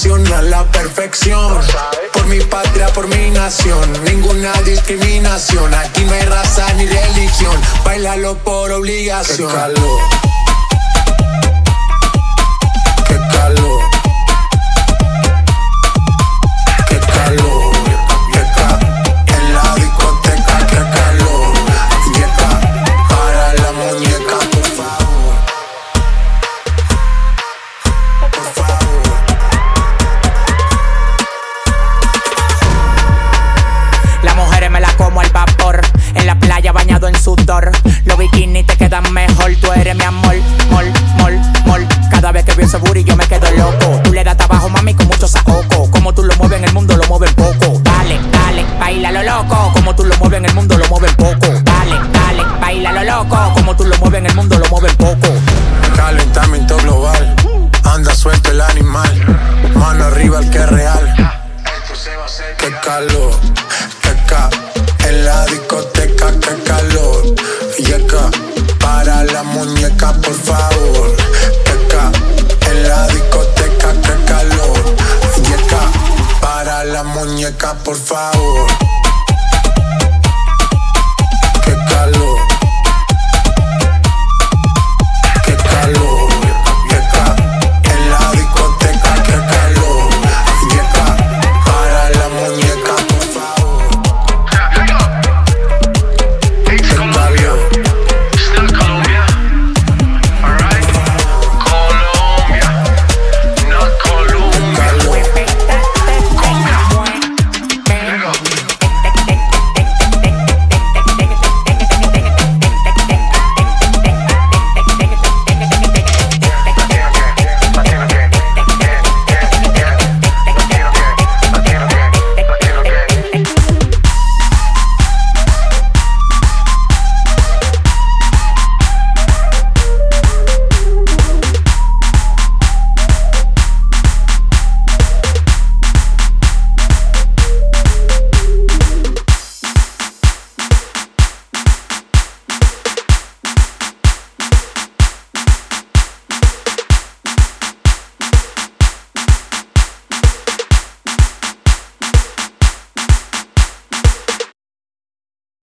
pasión a la perfección. Por mi patria, por mi nación, ninguna discriminación. Aquí no hay raza ni religión, bailalo por obligación. Qué calor, qué calor, qué calor, en la discoteca, qué calor. Yeca, para la muñeca, por favor, por favor. Las mujeres me la como al vapor, en la playa bañado en sudor. Los bikinis te quedan mejor, tú eres mi amor, mol, mol, mol. Cada vez que veo ese booty yo me quedo loco. Tú le das trabajo, mami, con mucho saoco. Como tú lo mueves en el mundo, lo mueves poco. Dale, dale, baila lo loco. Como tú lo mueves en el mundo, lo mueves poco. Dale, dale, baila lo loco. Como tú lo mueves en el mundo, lo mueves poco. Calentamiento global, anda suelto el animal. Mano arriba el que es real. Qué calor, qué ca, en la discoteca, qué calor. Yeca, para la muñeca, por favor. Qué ca, en la discoteca, qué calor. Yeca, para la muñeca, por favor.